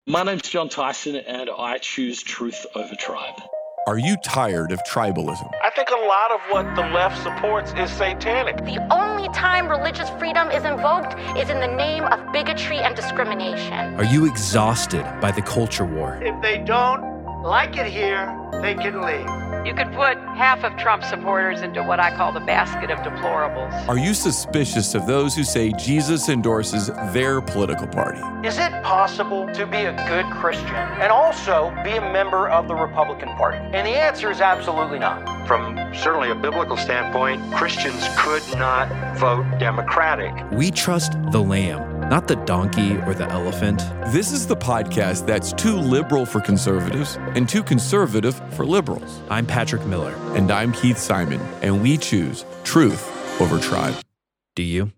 My name's John Tyson, and I choose truth over tribe. Are you tired of tribalism? I think a lot of what the left supports is satanic. The only time religious freedom is invoked is in the name of bigotry and discrimination. Are you exhausted by the culture war? If they don't like it here, they can leave. You could put half of Trump supporters into what I call the basket of deplorables. Are you suspicious of those who say Jesus endorses their political party? Is it possible to be a good Christian and also be a member of the Republican Party? And the answer is absolutely not. From certainly a biblical standpoint, Christians could not vote Democratic. We trust the lamb, not the donkey or the elephant. This is the podcast that's too liberal for conservatives and too conservative for liberals. I'm Patrick Miller. And I'm Keith Simon, and we choose truth over tribe. Do you?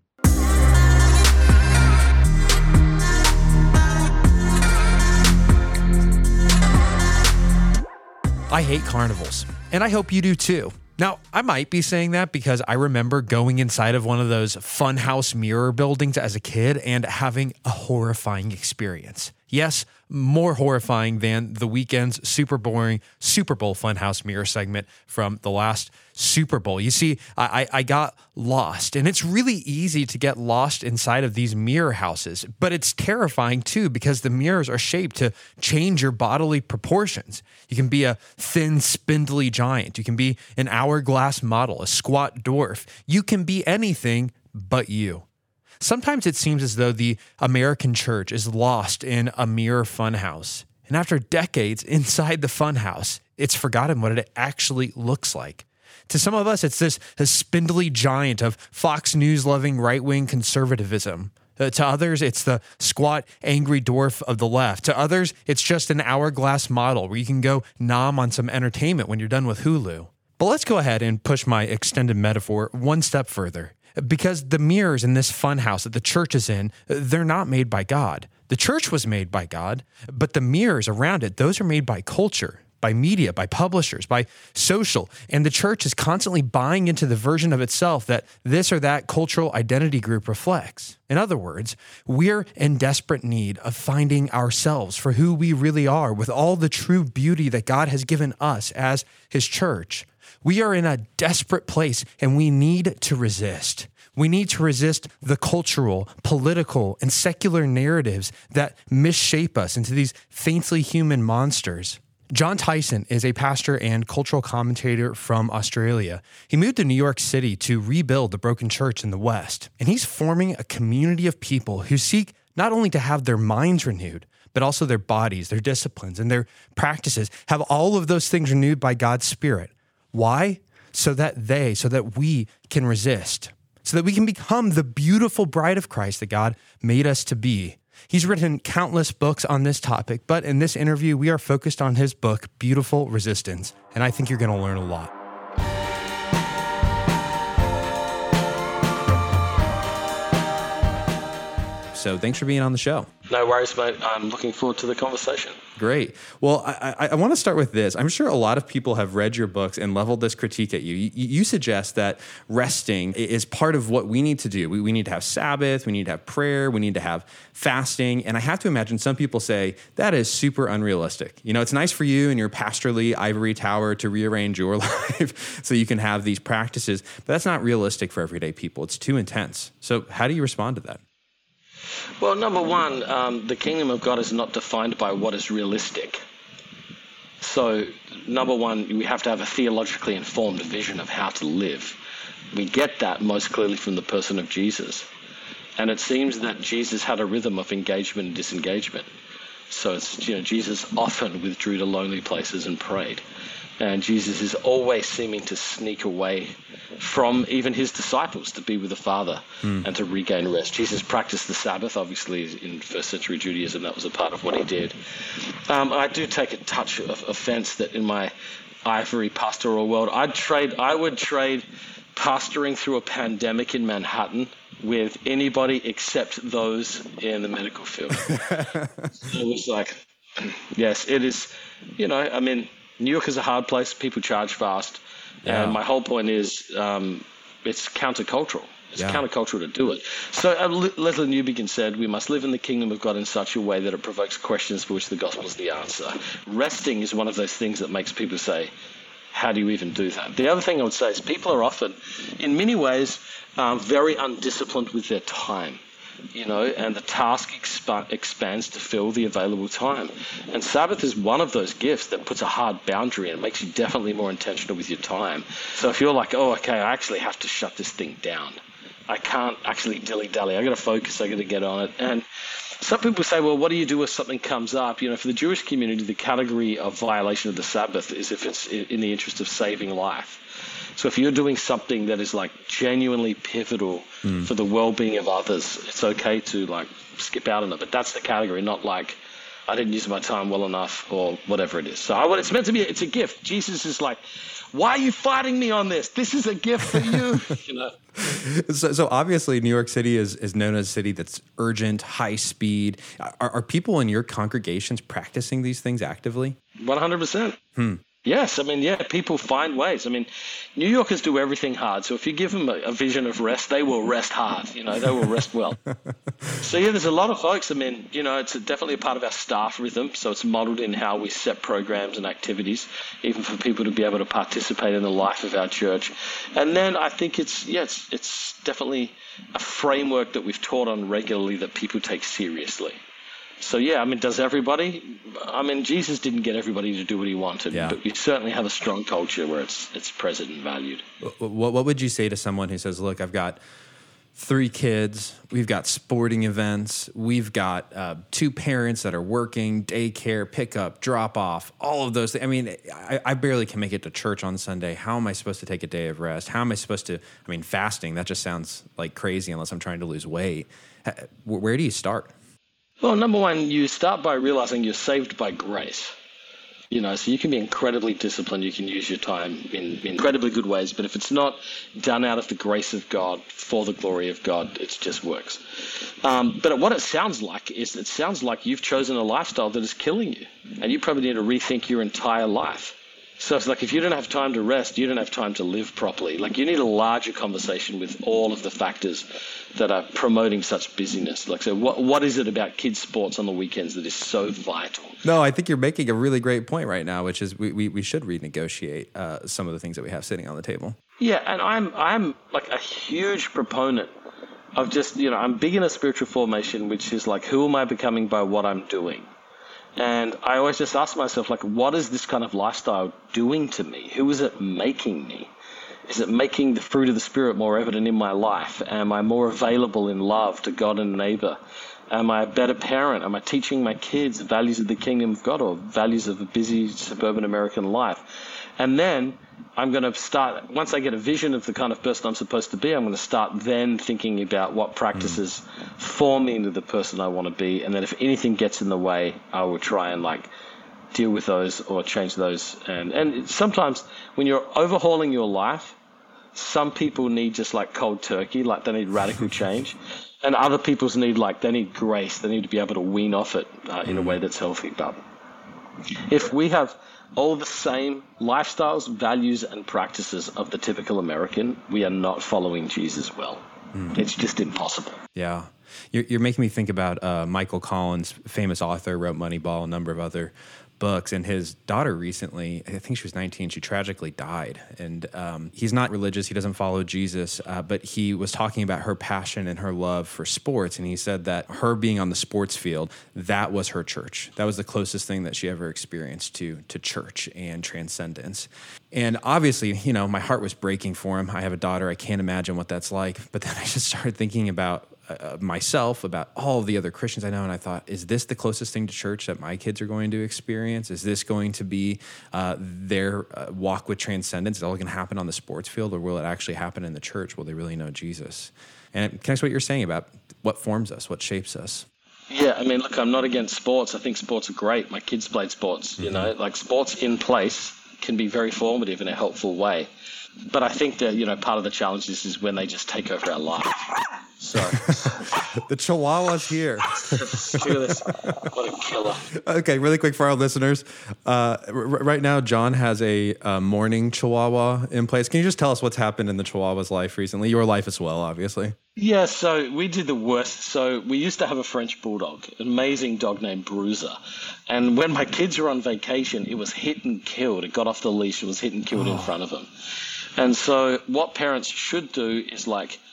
I hate carnivals, and I hope you do too. Now, I might be saying that because I remember going inside of one of those funhouse mirror buildings as a kid and having a horrifying experience. Yes, more horrifying than the weekend's super boring Super Bowl funhouse mirror segment from the last Super Bowl. You see, I got lost, and it's really easy to get lost inside of these mirror houses, but it's terrifying too because the mirrors are shaped to change your bodily proportions. You can be a thin, spindly giant. You can be an hourglass model, a squat dwarf. You can be anything but you. Sometimes it seems as though the American church is lost in a mirror funhouse. And after decades inside the funhouse, it's forgotten what it actually looks like. To some of us, it's this spindly giant of Fox News-loving right-wing conservatism. To others, it's the squat, angry dwarf of the left. To others, it's just an hourglass model where you can go nom on some entertainment when you're done with Hulu. But let's go ahead and push my extended metaphor one step further. Because the mirrors in this funhouse that the church is in, they're not made by God. The church was made by God, but the mirrors around it, those are made by culture, by media, by publishers, by social. And the church is constantly buying into the version of itself that this or that cultural identity group reflects. In other words, we're in desperate need of finding ourselves for who we really are with all the true beauty that God has given us as His church. We are in a desperate place, and we need to resist. We need to resist the cultural, political, and secular narratives that misshape us into these faintly human monsters. John Tyson is a pastor and cultural commentator from Australia. He moved to New York City to rebuild the broken church in the West, and he's forming a community of people who seek not only to have their minds renewed, but also their bodies, their disciplines, and their practices, have all of those things renewed by God's Spirit. Why? So that we can resist, so that we can become the beautiful bride of Christ that God made us to be. He's written countless books on this topic, but in this interview, we are focused on his book, Beautiful Resistance, and I think you're going to learn a lot. So thanks for being on the show. No worries, mate. I'm looking forward to the conversation. Great. Well, I want to start with this. I'm sure a lot of people have read your books and leveled this critique at you. You suggest that resting is part of what we need to do. We need to have Sabbath, we need to have prayer, we need to have fasting. And I have to imagine some people say, that is super unrealistic. You know, it's nice for you in your pastorly ivory tower to rearrange your life so you can have these practices, but that's not realistic for everyday people. It's too intense. So how do you respond to that? Well, number one, the kingdom of God is not defined by what is realistic. So, number one, we have to have a theologically informed vision of how to live. We get that most clearly from the person of Jesus. And it seems that Jesus had a rhythm of engagement and disengagement. So, Jesus often withdrew to lonely places and prayed. And Jesus is always seeming to sneak away from even his disciples to be with the Father and to regain rest. Jesus practiced the Sabbath. Obviously, in first century Judaism, that was a part of what he did. I do take a touch of offense that in my ivory pastoral world, I would trade pastoring through a pandemic in Manhattan with anybody except those in the medical field. It was like, yes, it is, New York is a hard place. People charge fast. Yeah. And my whole point is it's countercultural. It's countercultural to do it. So Leslie Newbegin said, we must live in the kingdom of God in such a way that it provokes questions for which the gospel is the answer. Resting is one of those things that makes people say, how do you even do that? The other thing I would say is people are often, in many ways, very undisciplined with their time. And the task expands to fill the available time. And Sabbath is one of those gifts that puts a hard boundary and makes you definitely more intentional with your time. So if you're like, oh, okay, I actually have to shut this thing down. I can't actually dilly-dally. I got to focus. I got to get on it. And some people say, well, what do you do if something comes up? For the Jewish community, the category of violation of the Sabbath is if it's in the interest of saving life. So if you're doing something that is like genuinely pivotal for the well-being of others, it's okay to like skip out on it. But that's the category, not like I didn't use my time well enough or whatever it is. So it's meant to be, it's a gift. Jesus is like, why are you fighting me on this? This is a gift for you. So obviously New York City is known as a city that's urgent, high speed. Are people in your congregations practicing these things actively? 100%. Yes, people find ways. New Yorkers do everything hard. So if you give them a vision of rest, they will rest hard. They will rest well. So there's a lot of folks. It's definitely a part of our staff rhythm. So it's modeled in how we set programs and activities, even for people to be able to participate in the life of our church. And then I think it's definitely a framework that we've taught on regularly that people take seriously. So, does everybody? Jesus didn't get everybody to do what he wanted, but we certainly have a strong culture where it's present and valued. What would you say to someone who says, look, I've got 3 kids, we've got sporting events, we've got 2 parents that are working, daycare, pickup, drop off, all of those things. I barely can make it to church on Sunday. How am I supposed to take a day of rest? How am I supposed to, fasting, that just sounds like crazy unless I'm trying to lose weight. Where do you start? Well, number one, you start by realizing you're saved by grace. So you can be incredibly disciplined. You can use your time in incredibly good ways. But if it's not done out of the grace of God, for the glory of God, it just works. But what it sounds like is you've chosen a lifestyle that is killing you. And you probably need to rethink your entire life. So it's like if you don't have time to rest, you don't have time to live properly. Like you need a larger conversation with all of the factors that are promoting such busyness. So what is it about kids' sports on the weekends that is so vital? No, I think you're making a really great point right now, which is we should renegotiate some of the things that we have sitting on the table. Yeah, and I'm like a huge proponent of just, I'm big in a spiritual formation, which is like, who am I becoming by what I'm doing? And I always just ask myself, what is this kind of lifestyle doing to me? Who is it making me? Is it making the fruit of the Spirit more evident in my life? Am I more available in love to God and neighbor? Am I a better parent? Am I teaching my kids values of the kingdom of God or values of a busy suburban American life? And then I'm going to start, once I get a vision of the kind of person I'm supposed to be, I'm going to start then thinking about what practices form me into the person I want to be. And then if anything gets in the way, I will try and deal with those or change those. And sometimes when you're overhauling your life, some people need just cold turkey, they need radical change. And other people's need they need grace. They need to be able to wean off it in a way that's healthy. But if we have all the same lifestyles, values, and practices of the typical American, we are not following Jesus well. It's just impossible. Yeah. You're making me think about Michael Collins, famous author, wrote Moneyball, a number of other books, and his daughter recently, I think she was 19, she tragically died. And he's not religious, he doesn't follow Jesus, but he was talking about her passion and her love for sports, and he said that her being on the sports field, that was her church. That was the closest thing that she ever experienced to church and transcendence. And obviously, my heart was breaking for him. I have a daughter, I can't imagine what that's like. But then I just started thinking about myself, about all of the other Christians I know, and I thought, is this the closest thing to church that my kids are going to experience? Is this going to be their walk with transcendence? Is it all going to happen on the sports field, or will it actually happen in the church? Will they really know Jesus? And it connects to what you're saying about what forms us, what shapes us. Yeah, look, I'm not against sports. I think sports are great. My kids played sports, sports in place can be very formative in a helpful way. But I think that, part of the challenge is when they just take over our life. So The Chihuahua's here. look at this. What a killer. Okay, really quick for our listeners. Right now, John has a mourning Chihuahua in place. Can you just tell us what's happened in the Chihuahua's life recently? Your life as well, obviously. Yeah, so we did the worst. So we used to have a French bulldog, an amazing dog named Bruiser. And when my kids were on vacation, it was hit and killed. It got off the leash. It was hit and killed in front of them. And so what parents should do is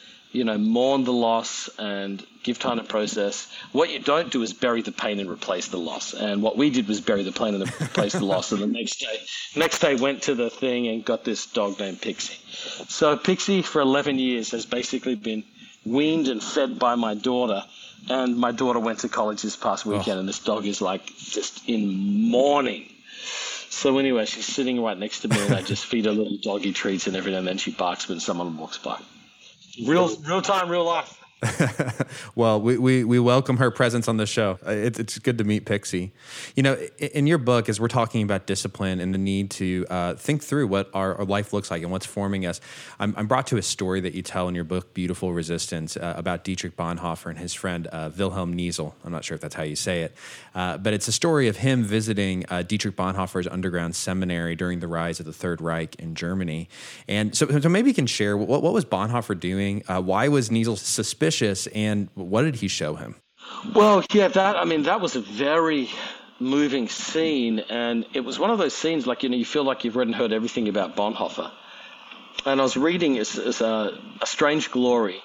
mourn the loss and give time to process. What you don't do is bury the pain and replace the loss. And what we did was bury the pain and replace the loss. And the next day went to the thing and got this dog named Pixie. So Pixie for 11 years has basically been weaned and fed by my daughter. And my daughter went to college this past weekend, and this dog is just in mourning. So anyway, she's sitting right next to me, and I just feed her little doggy treats, and every now and then she barks when someone walks by. Real time, real life. Well, we welcome her presence on the show. It's good to meet Pixie. In your book, as we're talking about discipline and the need to think through what our life looks like and what's forming us, I'm brought to a story that you tell in your book, Beautiful Resistance, about Dietrich Bonhoeffer and his friend Wilhelm Niesel. I'm not sure if that's how you say it, but it's a story of him visiting Dietrich Bonhoeffer's underground seminary during the rise of the Third Reich in Germany. And so maybe you can share what was Bonhoeffer doing? Why was Niesel suspicious? And what did he show him? Well, yeah, that was a very moving scene, and it was one of those scenes you feel like you've read and heard everything about Bonhoeffer. And I was reading A Strange Glory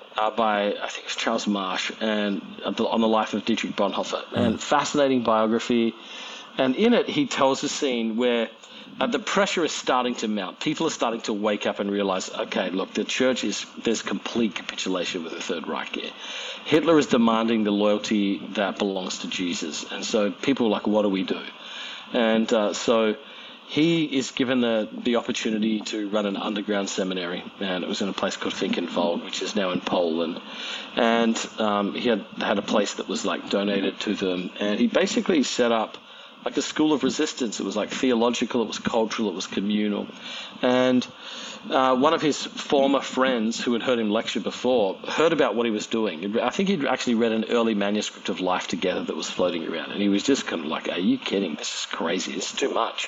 by, I think it's Charles Marsh, and on the life of Dietrich Bonhoeffer, and fascinating biography. And in it, he tells a scene where the pressure is starting to mount. People are starting to wake up and realize, okay, look, there's complete capitulation with the Third Reich here. Hitler is demanding the loyalty that belongs to Jesus. And so people are like, what do we do? And so he is given the opportunity to run an underground seminary, and it was in a place called Finkenwald, which is now in Poland. And he had a place that was donated to them. And he basically set up a school of resistance. It was theological, it was cultural, it was communal. And one of his former friends who had heard him lecture before heard about what he was doing. I think he'd actually read an early manuscript of Life Together that was floating around, and he was just kind of like, are you kidding? This is crazy. This is too much.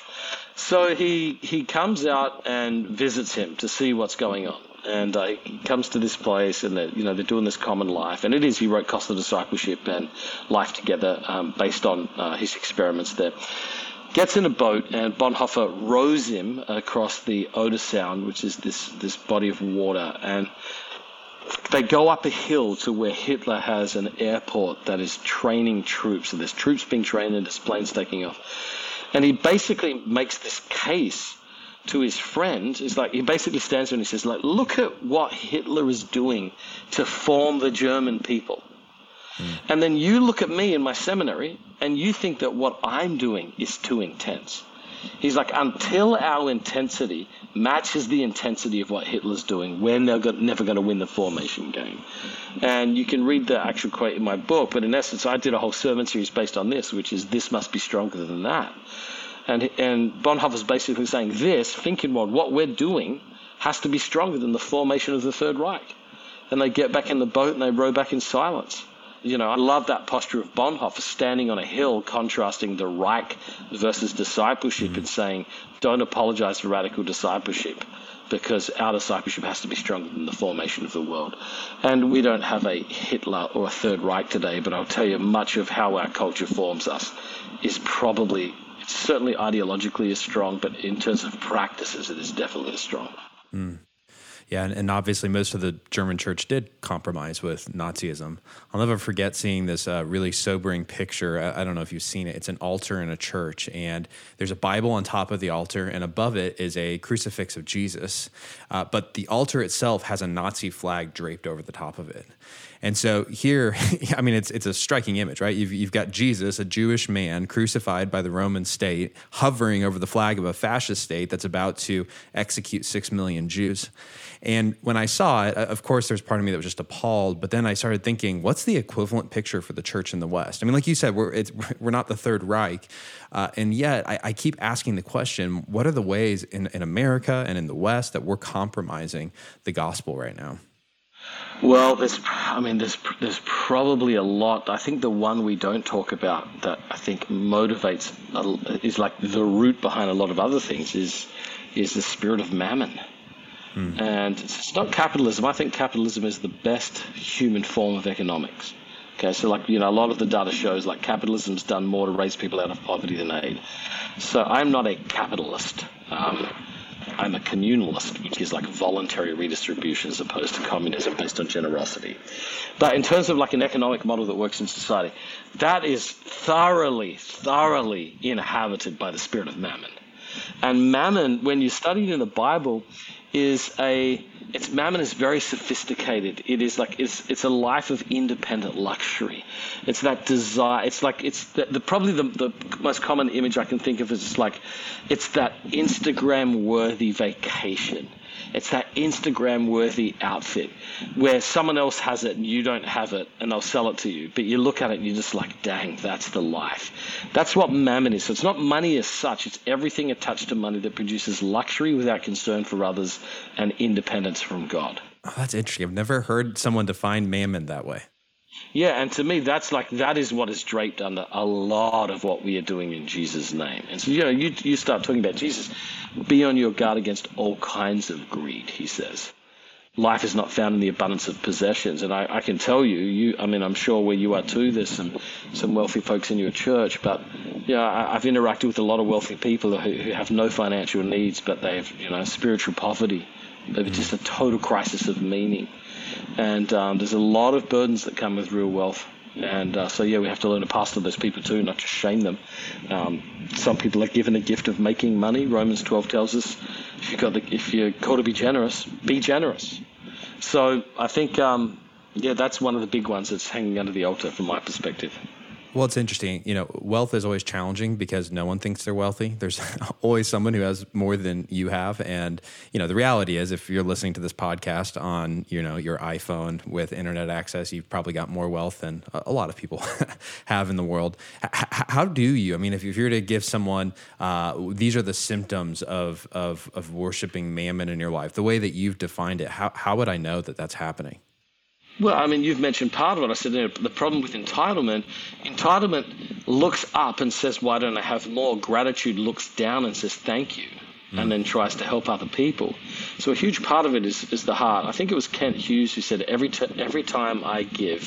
So he comes out and visits him to see what's going on. And he comes to this place, and they're doing this common life. And he wrote Cost of Discipleship and Life Together based on his experiments there. Gets in a boat, and Bonhoeffer rows him across the Oder Sound, which is this body of water. And they go up a hill to where Hitler has an airport that is training troops. So there's troops being trained and there's planes taking off. And he basically makes this case to his friend. It's he basically stands there and he says, look at what Hitler is doing to form the German people. And then you look at me in my seminary and you think that what I'm doing is too intense. He's until our intensity matches the intensity of what Hitler's doing, we're never going to win the formation game. And you can read the actual quote in my book, but in essence, I did a whole sermon series based on this, which is this must be stronger than that. And Bonhoeffer's basically saying Finkenwald, what we're doing has to be stronger than the formation of the Third Reich. And they get back in the boat and they row back in silence. I love that posture of Bonhoeffer standing on a hill contrasting the Reich versus discipleship and saying, don't apologize for radical discipleship because our discipleship has to be stronger than the formation of the world. And we don't have a Hitler or a Third Reich today, but I'll tell you much of how our culture forms us is it's certainly ideologically as strong, but in terms of practices, it is definitely as strong. Yeah, and obviously most of the German church did compromise with Nazism. I'll never forget seeing this really sobering picture. I don't know if you've seen it. It's an altar in a church, and there's a Bible on top of the altar, and above it is a crucifix of Jesus. But the altar itself has a Nazi flag draped over the top of it. And so here, I mean, it's a striking image, right? You've got Jesus, a Jewish man, crucified by the Roman state, hovering over the flag of a fascist state that's about to execute 6 million Jews. And when I saw it, of course, there's part of me that was just appalled. But then I started thinking, what's the equivalent picture for the church in the West? I mean, like you said, we're not the Third Reich. And yet I keep asking the question, what are the ways in America and in the West that we're compromising the gospel right now? Well, there's probably a lot. I think the one we don't talk about that I think motivates is like the root behind a lot of other things is the spirit of mammon. And it's not capitalism. I think capitalism is the best human form of economics. Okay, so like, a lot of the data shows like capitalism's done more to raise people out of poverty than aid. So I'm not a capitalist. I'm a communalist, which is like voluntary redistribution as opposed to communism based on generosity. But in terms of like an economic model that works in society, that is thoroughly inhabited by the spirit of mammon. And mammon, when you study it in the Bible, mammon is very sophisticated. It is like it's a life of independent luxury. It's that desire. It's like probably the most common image I can think of is it's that Instagram-worthy vacation. It's that Instagram-worthy outfit where someone else has it and you don't have it, and they'll sell it to you. But you look at it and you're just like, dang, that's the life. That's what mammon is. So it's not money as such. It's everything attached to money that produces luxury without concern for others and independence from God. Oh, that's interesting. I've never heard someone define mammon that way. Yeah, and to me, that is what is draped under a lot of what we are doing in Jesus' name. And so, you start talking about Jesus, be on your guard against all kinds of greed, he says. Life is not found in the abundance of possessions. And I can tell you, I'm sure where you are too, there's some wealthy folks in your church, but I've interacted with a lot of wealthy people who have no financial needs, but they have, spiritual poverty. They've just a total crisis of meaning. And there's a lot of burdens that come with real wealth. And we have to learn to pastor those people too, not just shame them. Some people are given a gift of making money. Romans 12 tells us if you're called to be generous, be generous. So I think, that's one of the big ones that's hanging under the altar from my perspective. Well, it's interesting. Wealth is always challenging because no one thinks they're wealthy. There's always someone who has more than you have. And, the reality is if you're listening to this podcast on, your iPhone with internet access, you've probably got more wealth than a lot of people have in the world. How do you, if you're to give someone, these are the symptoms of worshiping mammon in your life, the way that you've defined it, how would I know that that's happening? Well, you've mentioned part of what I said. The problem with entitlement looks up and says, why don't I have more? Gratitude looks down and says, thank you, and then tries to help other people. So a huge part of it is the heart. I think it was Kent Hughes who said, every time I give,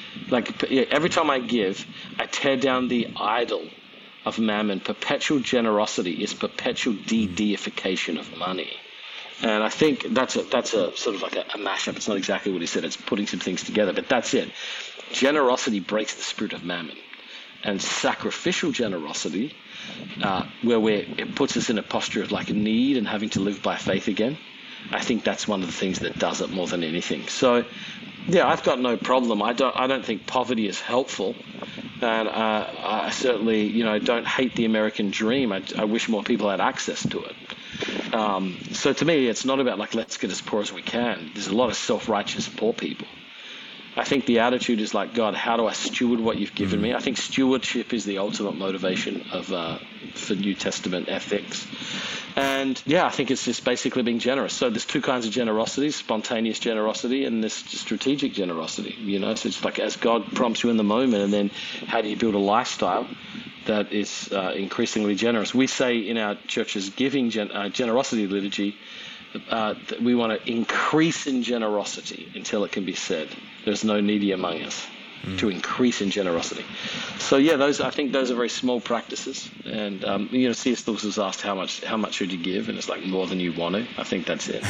I tear down the idol of mammon. Perpetual generosity is perpetual de-deification of money. And I think that's a sort of like a mashup. It's not exactly what he said. It's putting some things together, but that's it. Generosity breaks the spirit of mammon. And sacrificial generosity, where it puts us in a posture of like need and having to live by faith again, I think that's one of the things that does it more than anything. So, I've got no problem. I don't think poverty is helpful. And I certainly, don't hate the American dream. I wish more people had access to it. So to me, it's not about let's get as poor as we can. There's a lot of self-righteous poor people. I think the attitude is like, God, how do I steward what you've given me? I think stewardship is the ultimate motivation for New Testament ethics. And I think it's just basically being generous. So there's two kinds of generosity, spontaneous generosity and this strategic generosity, So it's like as God prompts you in the moment, and then how do you build a lifestyle that is increasingly generous? We say in our church's giving generosity liturgy, that we want to increase in generosity until it can be said, there's no needy among us, to increase in generosity. So I think those are very small practices. And C.S. Lewis was asked how much should you give, and it's like more than you want to. I think that's it.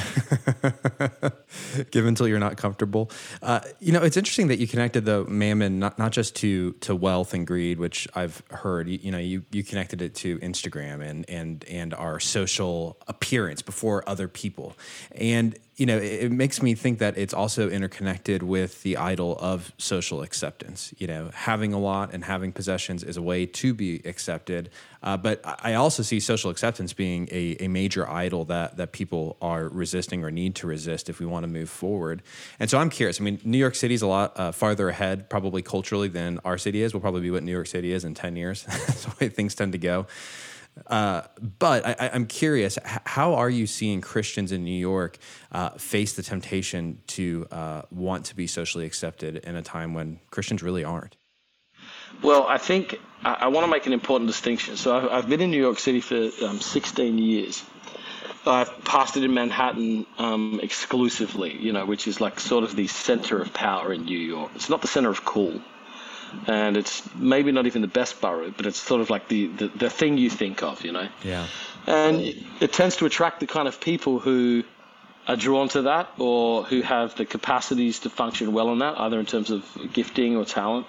Give until you're not comfortable. It's interesting that you connected the mammon not just to wealth and greed, which I've heard. You connected it to Instagram and our social appearance before other people. And it makes me think that it's also interconnected with the idol of social acceptance. Having a lot and having possessions is a way to be accepted. But I also see social acceptance being a major idol that people are resisting or need to resist if we want to move forward. And so I'm curious. New York City is a lot farther ahead, probably culturally, than our city is. We'll probably be what New York City is in 10 years. That's the way things tend to go. But I'm curious, how are you seeing Christians in New York face the temptation to want to be socially accepted in a time when Christians really aren't? Well, I think I want to make an important distinction. So I've been in New York City for 16 years. I've pastored in Manhattan exclusively, which is like sort of the center of power in New York. It's not the center of cool. And it's maybe not even the best borough, but it's sort of like the thing you think of, Yeah. And it tends to attract the kind of people who are drawn to that or who have the capacities to function well in that, either in terms of gifting or talent.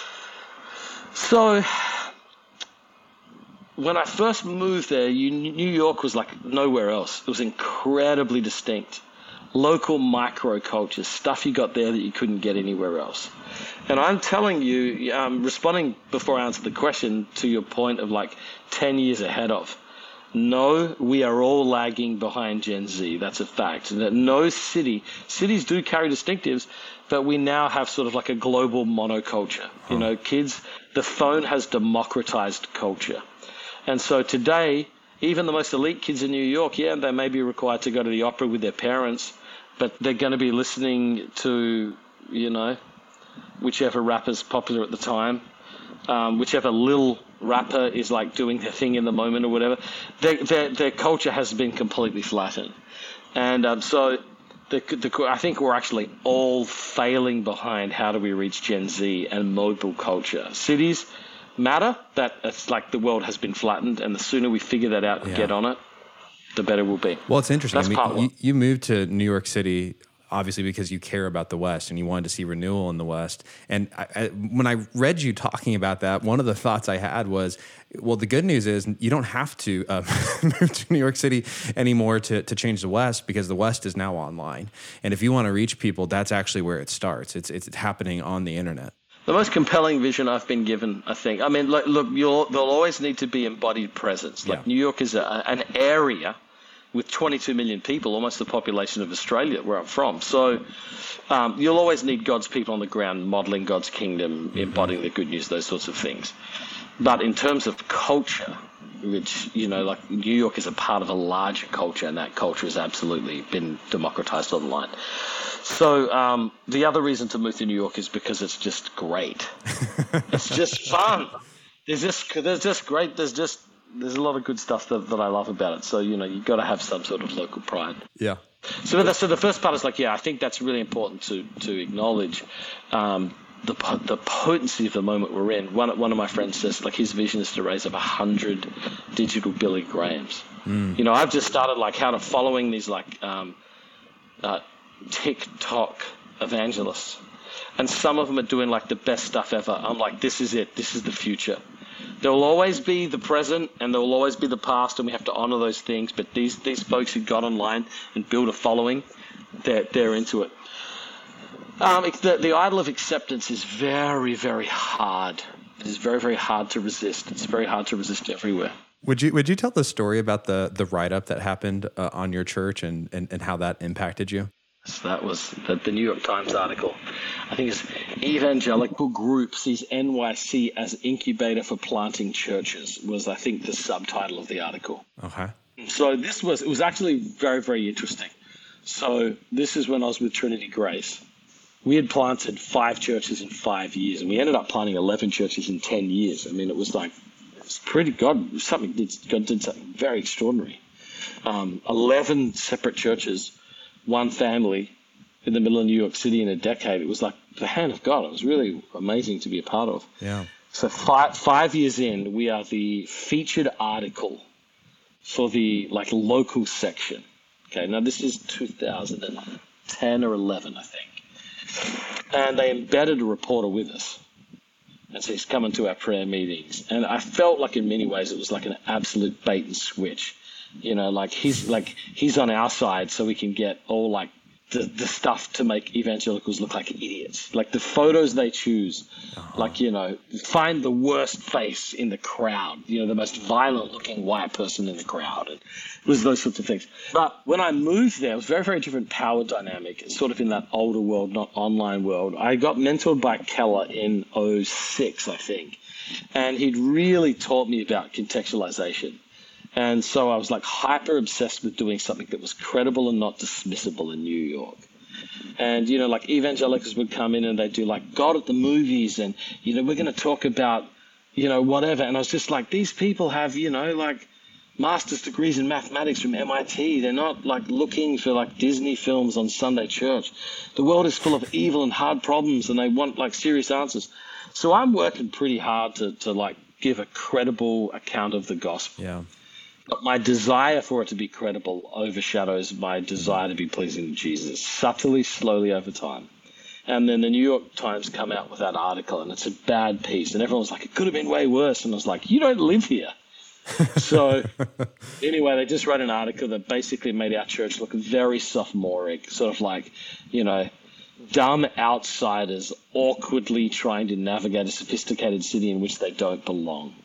So when I first moved there, New York was like nowhere else. It was incredibly distinct. Local microculture, stuff you got there that you couldn't get anywhere else. And I'm telling you, responding before I answer the question to your point of like 10 years ahead of, no, we are all lagging behind Gen Z. That's a fact. And that no cities do carry distinctives, but we now have sort of like a global monoculture. Kids, the phone has democratized culture. And so today, even the most elite kids in New York, they may be required to go to the opera with their parents, but they're going to be listening to, whichever rapper's popular at the time, whichever little rapper is like doing their thing in the moment or whatever. Their culture has been completely flattened. And so I think we're actually all failing behind how do we reach Gen Z and mobile culture. Cities matter, that it's like the world has been flattened, and the sooner we figure that out and get on it, the better we'll be. Well, it's interesting. That's part one. You moved to New York City obviously because you care about the West and you wanted to see renewal in the West. And when I read you talking about that, one of the thoughts I had was, well, the good news is you don't have to move to New York City anymore to change the West, because the West is now online. And if you want to reach people, that's actually where it starts. It's happening on the internet. The most compelling vision I've been given, I think. I mean, look, there'll always need to be embodied presence. Like New York is an area with 22 million people, almost the population of Australia, where I'm from. So you'll always need God's people on the ground, modeling God's kingdom, embodying the good news, those sorts of things. But in terms of culture, which, like New York is a part of a larger culture, and that culture has absolutely been democratized online. So the other reason to move to New York is because it's just great. It's just fun. There's just great. There's a lot of good stuff that I love about it. So, you've got to have some sort of local pride. Yeah. So the first part is like, I think that's really important to acknowledge the potency of the moment we're in. One of my friends says, like, his vision is to raise up 100 digital Billy Grahams. I've just started like following these like TikTok evangelists, and some of them are doing like the best stuff ever. I'm like, this is it. This is the future. There will always be the present and there will always be the past, and we have to honor those things. But these folks who got online and build a following, they're into it. The idol of acceptance is very, very hard. It is very, very hard to resist. It's very hard to resist everywhere. Would you tell the story about the write-up that happened on your church and how that impacted you? So that was the New York Times article. I think it's Evangelical Group sees NYC as incubator for planting churches was, I think, the subtitle of the article. Okay. So it was actually very, very interesting. So this is when I was with Trinity Grace. We had planted 5 churches in 5 years, and we ended up planting 11 churches in 10 years. I mean, it was pretty God did something very extraordinary. 11 separate churches, one family in the middle of New York City in a decade. It was like the hand of God. It was really amazing to be a part of. Yeah. So 5 years in, we are the featured article for the local section. Okay, now this is 2010 or 11, I think. And they embedded a reporter with us. And so he's coming to our prayer meetings. And I felt like in many ways it was like an absolute bait and switch. He's on our side so we can get all the stuff to make evangelicals look like idiots. Like the photos they choose, find the worst face in the crowd, the most violent looking white person in the crowd. And it was those sorts of things. But when I moved there, it was a very, very different power dynamic. It's sort of in that older world, not online world. I got mentored by Keller in 2006, I think. And he'd really taught me about contextualization. And so I was like hyper obsessed with doing something that was credible and not dismissible in New York. And, you know, like evangelicals would come in and they'd do like God at the movies and, you know, we're going to talk about, you know, whatever. And I was just like, these people have, you know, like master's degrees in mathematics from MIT. They're not like looking for like Disney films on Sunday church. The world is full of evil and hard problems and they want like serious answers. So I'm working pretty hard to like give a credible account of the gospel. Yeah. But my desire for it to be credible overshadows my desire to be pleasing to Jesus, subtly, slowly over time. And then the New York Times come out with that article, and it's a bad piece. And everyone's like, it could have been way worse. And I was like, you don't live here. So anyway, they just wrote an article that basically made our church look very sophomoric, sort of like, you know, dumb outsiders awkwardly trying to navigate a sophisticated city in which they don't belong.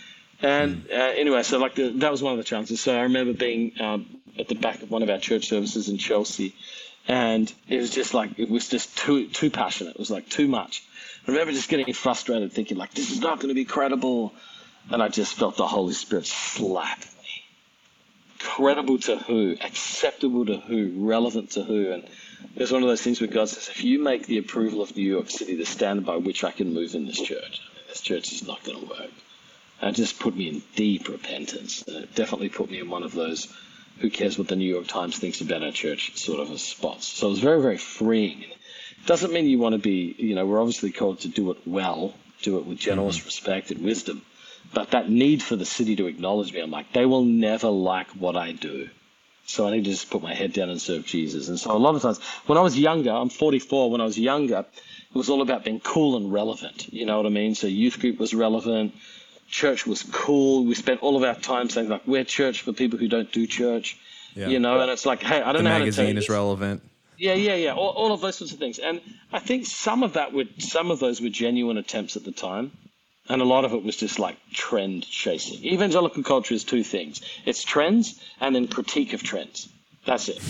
And anyway, so like that was one of the challenges. So I remember being at the back of one of our church services in Chelsea, and it was just like, it was just too passionate. It was like too much. I remember just getting frustrated, thinking like, this is not going to be credible. And I just felt the Holy Spirit slap me. Credible to who? Acceptable to who? Relevant to who? And it's one of those things where God says, if you make the approval of New York City the standard by which I can move in this church is not going to work. And it just put me in deep repentance. And it definitely put me in one of those who cares what the New York Times thinks about our church sort of a spots. So it was very, very freeing. It doesn't mean you want to be, you know, we're obviously called to do it well, do it with generous respect and wisdom. But that need for the city to acknowledge me, I'm like, they will never like what I do. So I need to just put my head down and serve Jesus. And so a lot of times, when I was younger, I'm 44, when I was younger, it was all about being cool and relevant. You know what I mean? So youth group was relevant. Church was cool. We spent all of our time saying, like, we're church for people who don't do church, you know, and it's like, hey, I don't know how to tell you. The magazine is relevant. Yeah. All of those sorts of things. And I think some of those were genuine attempts at the time. And a lot of it was just like trend chasing. Evangelical culture is two things. It's trends and then critique of trends. That's it.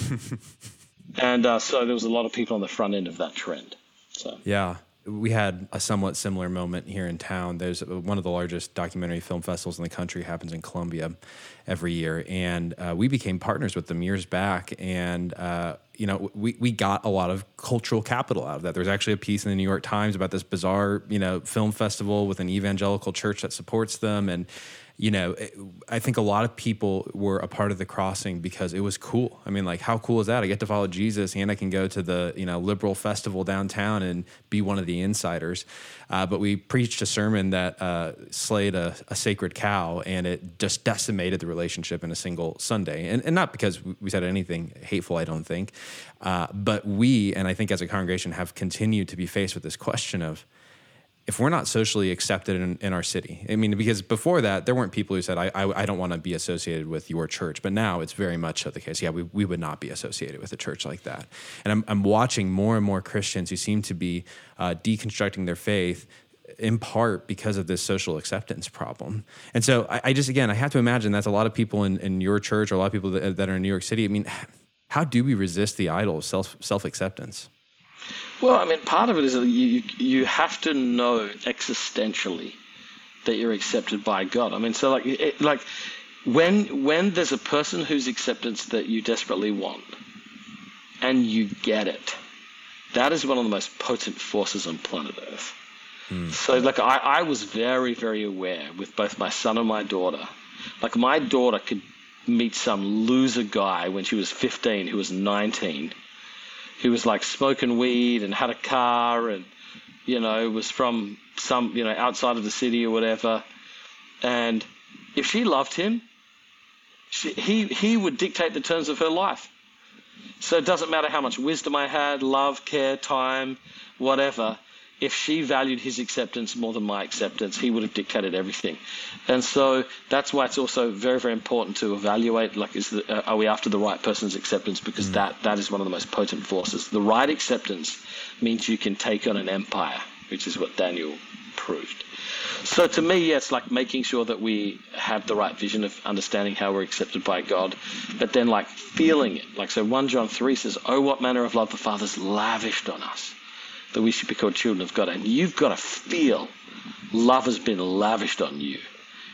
And so there was a lot of people on the front end of that trend. So yeah. We had a somewhat similar moment here in town. There's one of the largest documentary film festivals in the country, happens in Columbia every year. And we became partners with them years back. And, you know, we got a lot of cultural capital out of that. There's actually a piece in the New York Times about this bizarre, you know, film festival with an evangelical church that supports them. And, you know, I think a lot of people were a part of the crossing because it was cool. I mean, like, how cool is that? I get to follow Jesus and I can go to the, you know, liberal festival downtown and be one of the insiders. But we preached a sermon that slayed a sacred cow, and it just decimated the relationship in a single Sunday. And not because we said anything hateful, I don't think. But we, and I think as a congregation, have continued to be faced with this question of, if we're not socially accepted in our city, I mean, because before that, there weren't people who said, I don't want to be associated with your church. But now it's very much the case. Yeah, we would not be associated with a church like that. And I'm watching more and more Christians who seem to be deconstructing their faith in part because of this social acceptance problem. And so I just, again, I have to imagine that's a lot of people in your church or a lot of people that are in New York City. I mean, how do we resist the idol of self-acceptance? Well, I mean, part of it is that you have to know existentially that you're accepted by God. I mean, so like when there's a person whose acceptance that you desperately want and you get it, that is one of the most potent forces on planet Earth. So like I was very, very aware with both my son and my daughter. Like my daughter could meet some loser guy when she was 15 who was 19. He was like smoking weed and had a car and, you know, was from some, you know, outside of the city or whatever. And if she loved him, he would dictate the terms of her life. So it doesn't matter how much wisdom I had, love, care, time, whatever. If she valued his acceptance more than my acceptance, he would have dictated everything. And so that's why it's also very, very important to evaluate, like, are we after the right person's acceptance? Because that is one of the most potent forces. The right acceptance means you can take on an empire, which is what Daniel proved. So to me, yeah, it's like making sure that we have the right vision of understanding how we're accepted by God, but then like feeling it. Like, so 1 John 3 says, oh, what manner of love the Father's lavished on us, that we should be called children of God. And you've got to feel love has been lavished on you.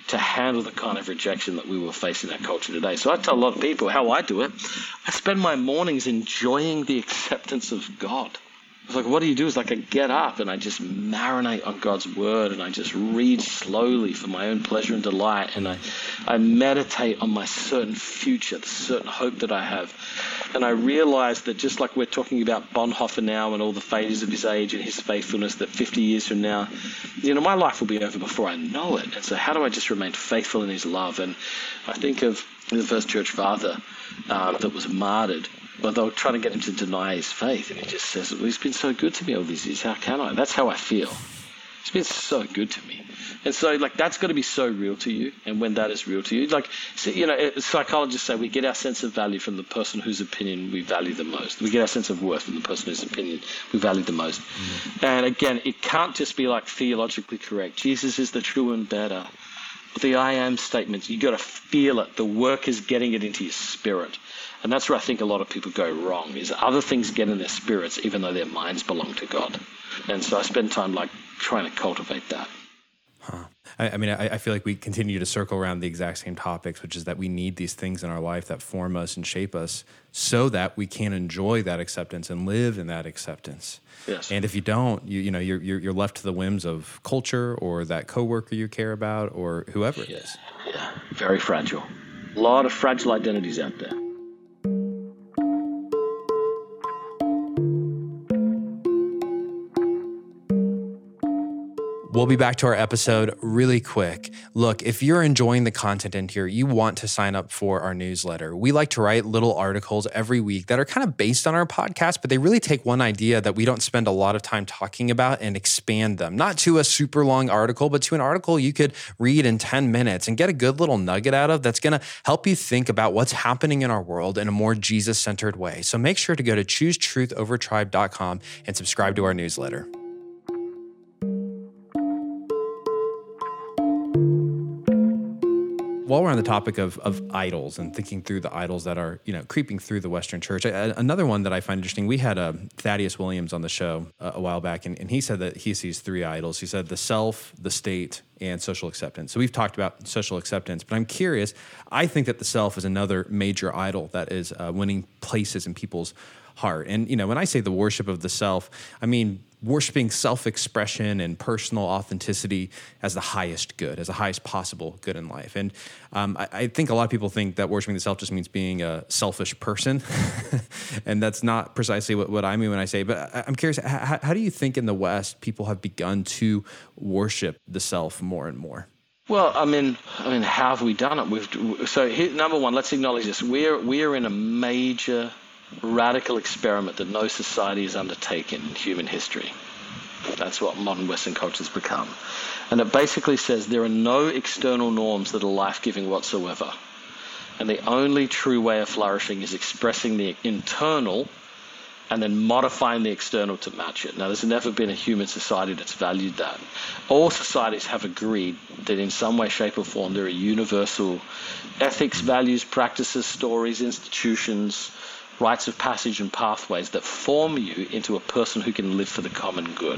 to handle the kind of rejection that we will face in our culture today. So I tell a lot of people how I do it. I spend my mornings enjoying the acceptance of God. It's like, what do you do? It's like I get up and I just marinate on God's word, and I just read slowly for my own pleasure and delight, and I meditate on my certain future, the certain hope that I have. And I realize that just like we're talking about Bonhoeffer now and all the failures of his age and his faithfulness, that 50 years from now, my life will be over before I know it. And so how do I just remain faithful in his love? And I think of the first church father that was martyred. Well, they were trying to get him to deny his faith, and he just says, well, he's been so good to me all these years, how can I? That's how I feel. He's been so good to me. And so, that's got to be so real to you, and when that is real to you, psychologists say we get our sense of value from the person whose opinion we value the most. We get our sense of worth from the person whose opinion we value the most. Mm-hmm. And again, it can't just be theologically correct. Jesus is the true and better. The I am statements, you got to feel it. The work is getting it into your spirit. And that's where I think a lot of people go wrong, is other things get in their spirits even though their minds belong to God. And so I spend time trying to cultivate that. Huh. I feel like we continue to circle around the exact same topics, which is that we need these things in our life that form us and shape us so that we can enjoy that acceptance and live in that acceptance. Yes. And if you don't, you're left to the whims of culture or that coworker you care about or whoever it is. Yeah, very fragile. A lot of fragile identities out there. We'll be back to our episode really quick. Look, if you're enjoying the content in here, you want to sign up for our newsletter. We like to write little articles every week that are kind of based on our podcast, but they really take one idea that we don't spend a lot of time talking about and expand them. Not to a super long article, but to an article you could read in 10 minutes and get a good little nugget out of that's going to help you think about what's happening in our world in a more Jesus-centered way. So make sure to go to ChooseTruthOverTribe.com and subscribe to our newsletter. While we're on the topic of idols and thinking through the idols that are, creeping through the Western church, another one that I find interesting, we had Thaddeus Williams on the show a while back, and he said that he sees three idols. He said the self, the state, and social acceptance. So we've talked about social acceptance, but I'm curious, I think that the self is another major idol that is winning places in people's heart. And, when I say the worship of the self, I mean worshiping self-expression and personal authenticity as the highest good, as the highest possible good in life. And I think a lot of people think that worshiping the self just means being a selfish person. And that's not precisely what I mean when I say, but I'm curious, how do you think in the West people have begun to worship the self more and more? Well, I mean, how have we done it? So number one, let's acknowledge this. We're in a major radical experiment that no society has undertaken in human history. That's what modern Western culture has become. And it basically says there are no external norms that are life-giving whatsoever. And the only true way of flourishing is expressing the internal and then modifying the external to match it. Now, there's never been a human society that's valued that. All societies have agreed that in some way, shape, or form, there are universal ethics, values, practices, stories, institutions, rites of passage and pathways that form you into a person who can live for the common good.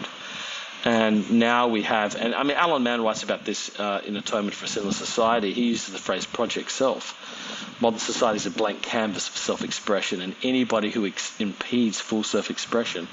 And now we have, Alan Mann writes about this in Atonement for a Sinless Society. He uses the phrase Project Self. Modern society is a blank canvas for self-expression, and anybody who impedes full self-expression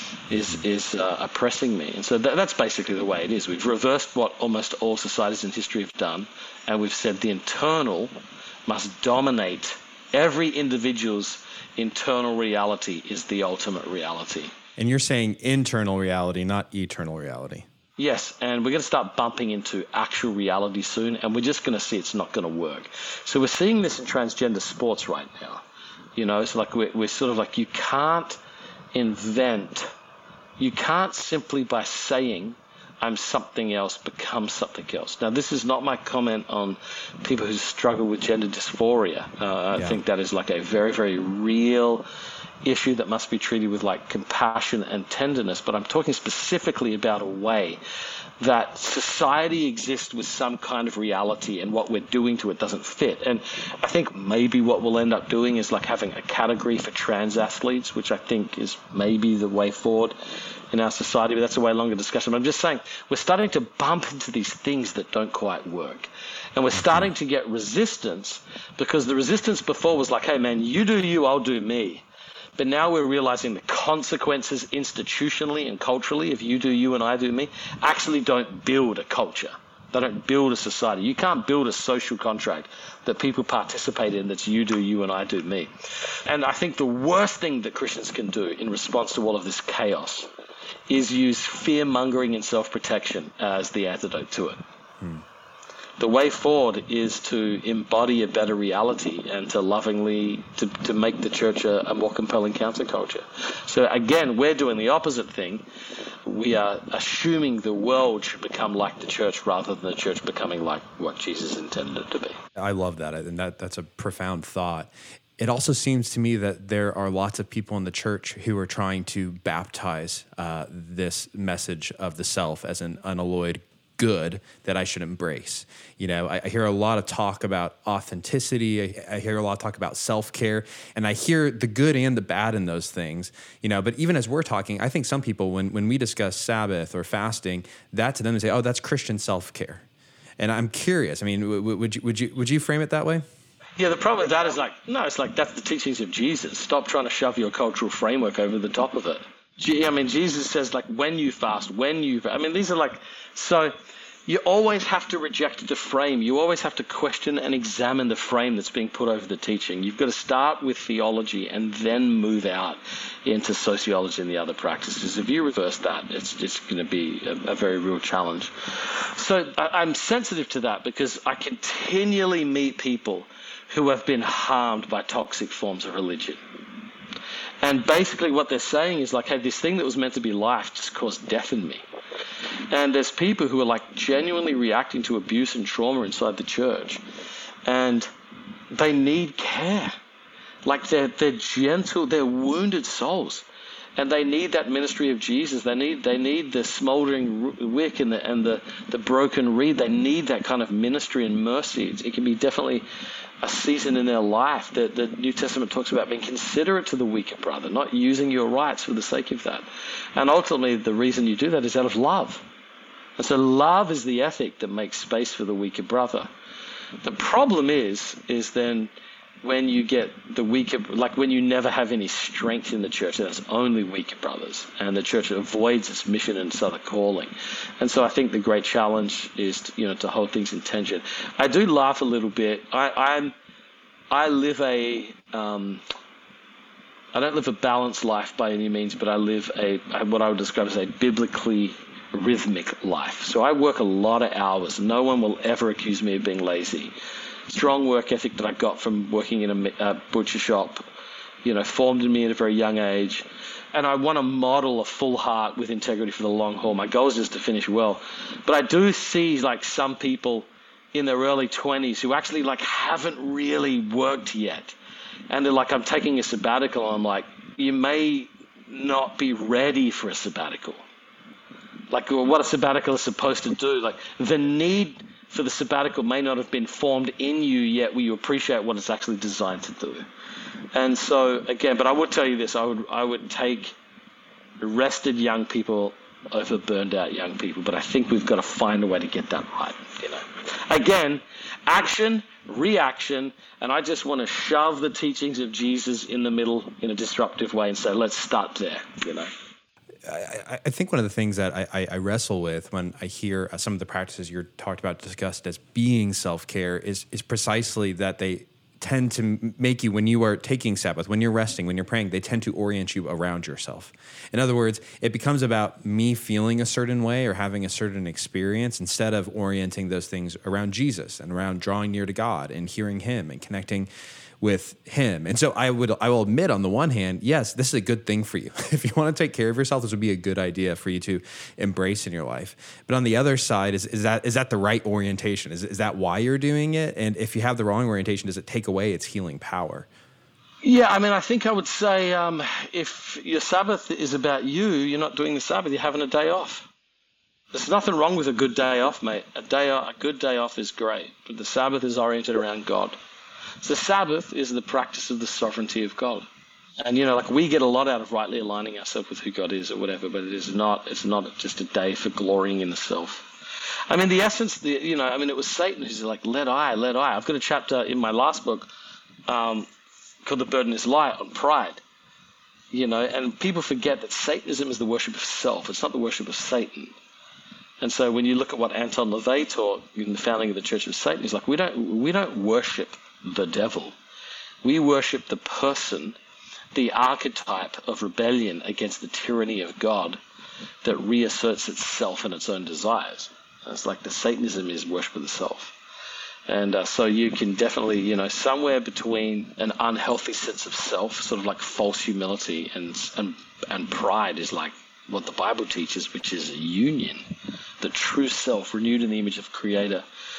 is oppressing me. And so that's basically the way it is. We've reversed what almost all societies in history have done, and we've said the internal must dominate. Every individual's internal reality is the ultimate reality. And you're saying internal reality, not eternal reality. Yes, and we're going to start bumping into actual reality soon, and we're just going to see it's not going to work. So we're seeing this in transgender sports right now. It's like we're sort of like, you can't invent, you can't simply by saying I'm something else, become something else. Now, this is not my comment on people who struggle with gender dysphoria. I think that is like a very, very real issue that must be treated with like compassion and tenderness, but I'm talking specifically about a way that society exists with some kind of reality and what we're doing to it doesn't fit. And I think maybe what we'll end up doing is like having a category for trans athletes, which I think is maybe the way forward in our society, but that's a way longer discussion. But I'm just saying we're starting to bump into these things that don't quite work. And we're starting to get resistance, because the resistance before was like, hey man, you do you, I'll do me. But now we're realizing the consequences institutionally and culturally of you do you and I do me actually don't build a culture. They don't build a society. You can't build a social contract that people participate in that's you do you and I do me. And I think the worst thing that Christians can do in response to all of this chaos is use fear-mongering and self-protection as the antidote to it. The way forward is to embody a better reality and to lovingly to make the church a more compelling counterculture. So again, we're doing the opposite thing. We are assuming the world should become like the church rather than the church becoming like what Jesus intended it to be. I love that, and that's a profound thought. It also seems to me that there are lots of people in the church who are trying to baptize this message of the self as an unalloyed good that I should embrace. You know, I hear a lot of talk about authenticity. I hear a lot of talk about self-care, and I hear the good and the bad in those things, you know, but even as we're talking, I think some people, when we discuss Sabbath or fasting, that to them they say, oh, that's Christian self-care. And I'm curious, I mean, would you frame it that way? Yeah, the problem with that is like, no, it's like that's the teachings of Jesus. Stop trying to shove your cultural framework over the top of it. I mean, Jesus says, like, when you fast, I mean, these are like, so you always have to reject the frame. You always have to question and examine the frame that's being put over the teaching. You've got to start with theology and then move out into sociology and the other practices. If you reverse that, it's going to be a very real challenge. So I'm sensitive to that because I continually meet people who have been harmed by toxic forms of religion. And basically what they're saying is like, hey, this thing that was meant to be life just caused death in me. And there's people who are like genuinely reacting to abuse and trauma inside the church. And they need care. Like they're gentle, they're wounded souls. And they need that ministry of Jesus. They need the smoldering wick and the broken reed. They need that kind of ministry and mercy. It can be definitely a season in their life that the New Testament talks about being considerate to the weaker brother, not using your rights for the sake of that. And ultimately, the reason you do that is out of love. And so love is the ethic that makes space for the weaker brother. The problem is then when you get the weaker, like when you never have any strength in the church, and it's only weaker brothers, and the church avoids its mission and its other calling. And so I think the great challenge is to hold things in tension. I do laugh a little bit. I live I don't live a balanced life by any means, but I live what I would describe as a biblically rhythmic life. So I work a lot of hours. No one will ever accuse me of being lazy. Strong work ethic that I got from working in a butcher shop, formed in me at a very young age. And I want to model a full heart with integrity for the long haul. My goal is just to finish well. But I do see like some people in their early 20s who actually like haven't really worked yet. And they're like, I'm taking a sabbatical. And I'm like, you may not be ready for a sabbatical. Like what a sabbatical is supposed to do. Like the need for the sabbatical may not have been formed in you yet where you appreciate what it's actually designed to do. And so, again, but I would tell you this, I would take rested young people over burned out young people, but I think we've got to find a way to get that right, Again, action, reaction, and I just want to shove the teachings of Jesus in the middle in a disruptive way and say, let's start there, I think one of the things that I wrestle with when I hear some of the practices you're talked about discussed as being self-care is precisely that they tend to make you, when you are taking Sabbath, when you're resting, when you're praying, they tend to orient you around yourself. In other words, it becomes about me feeling a certain way or having a certain experience instead of orienting those things around Jesus and around drawing near to God and hearing Him and connecting with Him. And so I will admit on the one hand, yes, this is a good thing for you. If you want to take care of yourself, this would be a good idea for you to embrace in your life. But on the other side, is that the right orientation? Is that why you're doing it? And if you have the wrong orientation, does it take away its healing power? Yeah, I mean, I think I would say if your Sabbath is about you, you're not doing the Sabbath, you're having a day off. There's nothing wrong with a good day off, mate. A good day off is great, but the Sabbath is oriented around God. So the Sabbath is the practice of the sovereignty of God. And, like we get a lot out of rightly aligning ourselves with who God is or whatever, but it's not just a day for glorying in the self. I mean, the essence, it was Satan who's like, let I. I've got a chapter in my last book called The Burden is Light on pride. And people forget that Satanism is the worship of self. It's not the worship of Satan. And so when you look at what Anton LaVey taught in the founding of the Church of Satan, he's like, we don't worship the devil. We worship the person, the archetype of rebellion against the tyranny of God that reasserts itself and its own desires. And it's like the Satanism is worship of the self. And so you can definitely, somewhere between an unhealthy sense of self, sort of like false humility, and pride is like what the Bible teaches, which is a union, the true self renewed in the image of Creator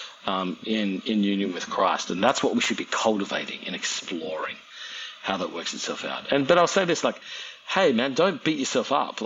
in union with Christ. And that's what we should be cultivating and exploring, how that works itself out. But I'll say this, like, hey man, don't beat yourself up.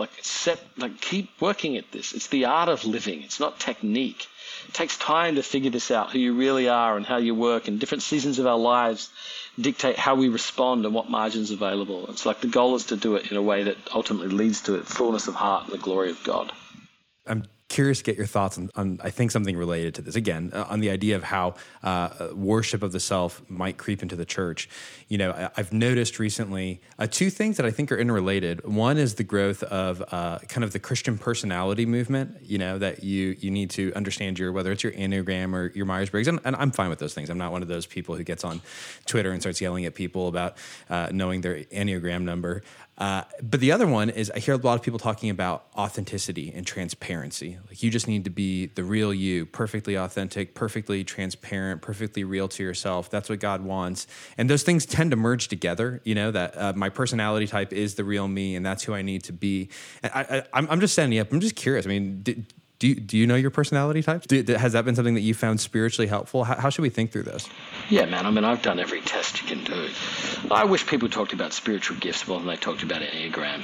Keep working at this. It's the art of living. It's not technique. It takes time to figure this out, who you really are and how you work, and different seasons of our lives dictate how we respond and what margin's available. It's like the goal is to do it in a way that ultimately leads to fullness of heart and the glory of God. I'm curious to get your thoughts on I think something related to this, again, on the idea of how worship of the self might creep into the church. I've noticed recently two things that I think are interrelated. One is the growth of kind of the Christian personality movement, that you need to understand whether it's your Enneagram or your Myers-Briggs, and I'm fine with those things. I'm not one of those people who gets on Twitter and starts yelling at people about knowing their Enneagram number. But the other one is I hear a lot of people talking about authenticity and transparency. Like you just need to be the real you, perfectly authentic, perfectly transparent, perfectly real to yourself. That's what God wants. And those things tend to merge together, that my personality type is the real me and that's who I need to be. And I'm just setting you up. I'm just curious. I mean, do you know your personality type? Has that been something that you found spiritually helpful? How should we think through this? Yeah, man. I mean, I've done every test you can do. I wish people talked about spiritual gifts more than they talked about Enneagram.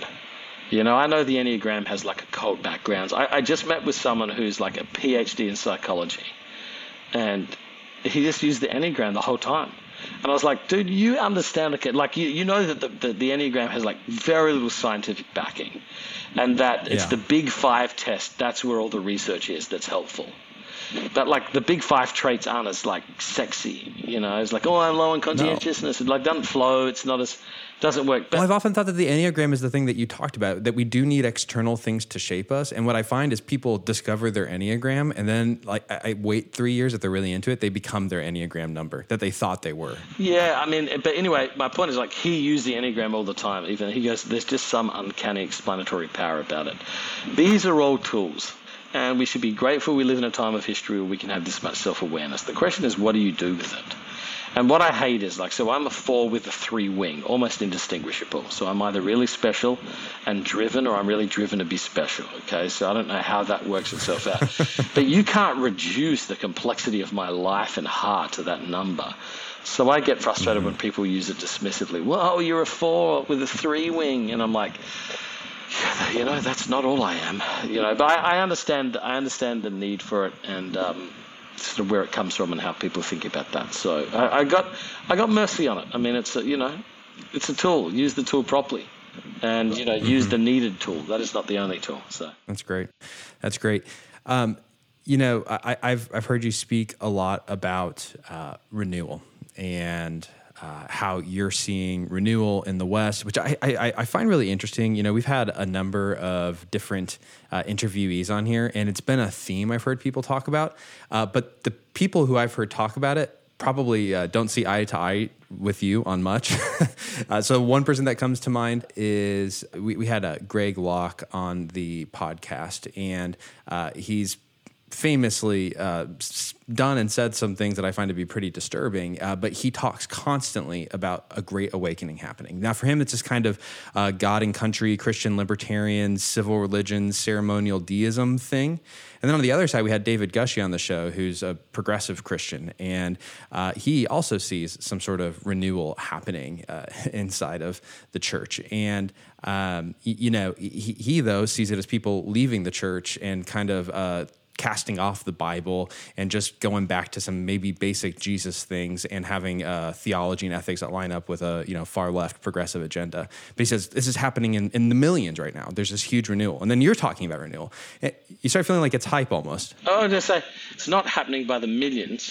I know the Enneagram has like a cult background. I just met with someone who's like a PhD in psychology, and he just used the Enneagram the whole time. And I was like, dude, you understand, like you know that the Enneagram has like very little scientific backing, and that it's the Big Five test. That's where all the research is that's helpful. But like the Big Five traits aren't as like sexy, It's like, oh, I'm low on conscientiousness. It like doesn't flow. It's not as doesn't work. But I've often thought that the Enneagram is the thing that you talked about, that we do need external things to shape us. And what I find is people discover their Enneagram, and then like I wait 3 years if they're really into it, they become their Enneagram number that they thought they were. Yeah, I mean, but anyway, my point is like he used the Enneagram all the time. Even he goes, there's just some uncanny explanatory power about it. These are all tools. And we should be grateful we live in a time of history where we can have this much self-awareness. The question is, what do you do with it? And what I hate is so I'm a 4 with a 3 wing, almost indistinguishable. So I'm either really special and driven, or I'm really driven to be special. Okay, so I don't know how that works itself out. But you can't reduce the complexity of my life and heart to that number. So I get frustrated when people use it dismissively. Whoa, you're a 4 with a 3 wing. And I'm like, that's not all I am. But I understand the need for it, and sort of where it comes from and how people think about that. So I got mercy on it. I mean, it's a tool. Use the tool properly, and use the needed tool. That is not the only tool. So that's great. I've heard you speak a lot about renewal and how you're seeing renewal in the West, which I find really interesting. We've had a number of different interviewees on here, and it's been a theme I've heard people talk about. But the people who I've heard talk about it probably don't see eye to eye with you on much. So one person that comes to mind is we had Greg Locke on the podcast, and he's famously done and said some things that I find to be pretty disturbing, but he talks constantly about a great awakening happening. Now, for him, it's this kind of God and country, Christian libertarian, civil religion, ceremonial deism thing. And then on the other side, we had David Gushee on the show, who's a progressive Christian, and he also sees some sort of renewal happening inside of the church. And he though sees it as people leaving the church and kind of casting off the Bible and just going back to some maybe basic Jesus things and having theology and ethics that line up with a far left progressive agenda. But he says this is happening in the millions right now. There's this huge renewal. And then you're talking about renewal. You start feeling like it's hype almost. Oh, I just say it's not happening by the millions.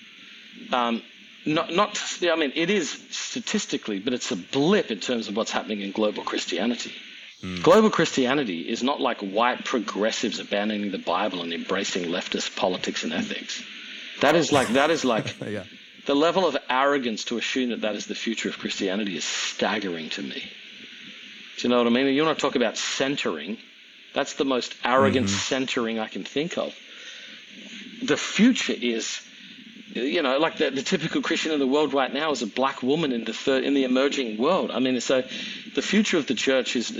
It is statistically, but it's a blip in terms of what's happening in global Christianity. Global Christianity is not like white progressives abandoning the Bible and embracing leftist politics and ethics. That is like Yeah. The level of arrogance to assume that is the future of Christianity is staggering to me. Do you know what I mean? You want to talk about centering? That's the most arrogant centering I can think of. The future is, like the typical Christian in the world right now is a black woman in the emerging world. I mean, so the future of the church is,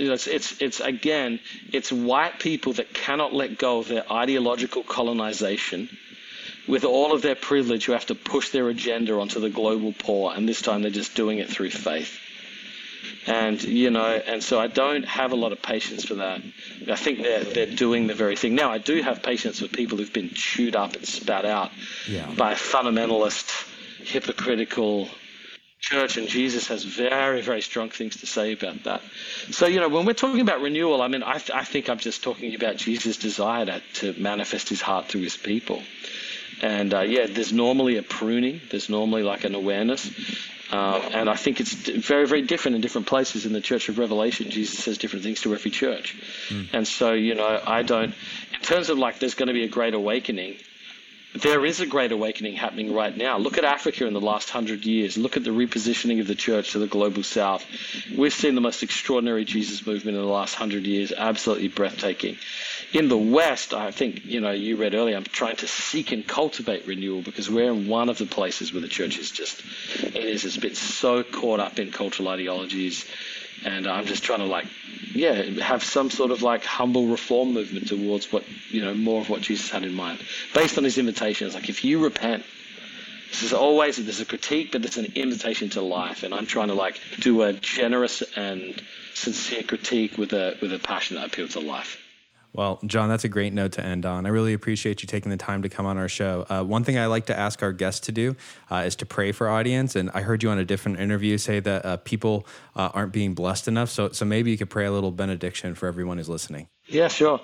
it's white people that cannot let go of their ideological colonization. With all of their privilege, who have to push their agenda onto the global poor, and this time they're just doing it through faith. And so I don't have a lot of patience for that. I think they're doing the very thing. Now, I do have patience with people who've been chewed up and spat out by a fundamentalist, hypocritical church, and Jesus has very, very strong things to say about that. So, when we're talking about renewal, I think I'm just talking about Jesus' desire to manifest his heart through his people. And there's normally a pruning. There's normally like an awareness. And I think it's very, very different in different places. In the Church of Revelation, Jesus says different things to every church. And so, I don't, in terms of like there's going to be a great awakening, there is a great awakening happening right now. Look at Africa in the last 100 years. Look at the repositioning of the church to the global south. We've seen the most extraordinary Jesus movement in the last 100 years, absolutely breathtaking. In the West, I think, you read earlier, I'm trying to seek and cultivate renewal because we're in one of the places where the church is it's been so caught up in cultural ideologies. And I'm just trying to have some sort of humble reform movement towards what, more of what Jesus had in mind. Based on his invitation, it's like, if you repent, there's a critique, but it's an invitation to life. And I'm trying to do a generous and sincere critique with a passion that appeals to life. Well, John, that's a great note to end on. I really appreciate you taking the time to come on our show. One thing I like to ask our guests to do is to pray for our audience. And I heard you on a different interview say that people aren't being blessed enough. So maybe you could pray a little benediction for everyone who's listening. Yeah, sure.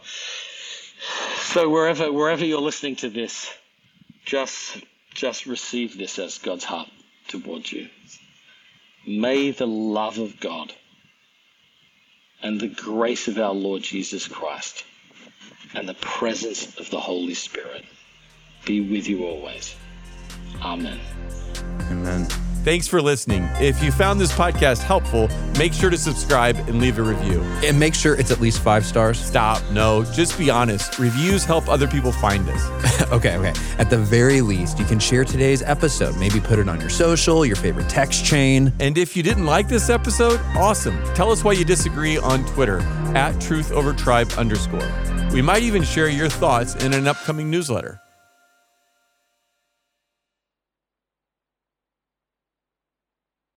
So wherever you're listening to this, just receive this as God's heart towards you. May the love of God and the grace of our Lord Jesus Christ and the presence of the Holy Spirit be with you always. Amen. Amen. Thanks for listening. If you found this podcast helpful, make sure to subscribe and leave a review. And make sure it's at least 5 stars. Stop. No, just be honest. Reviews help other people find us. Okay. At the very least, you can share today's episode. Maybe put it on your social, your favorite text chain. And if you didn't like this episode, awesome. Tell us why you disagree on Twitter @TruthOverTribe_. We might even share your thoughts in an upcoming newsletter.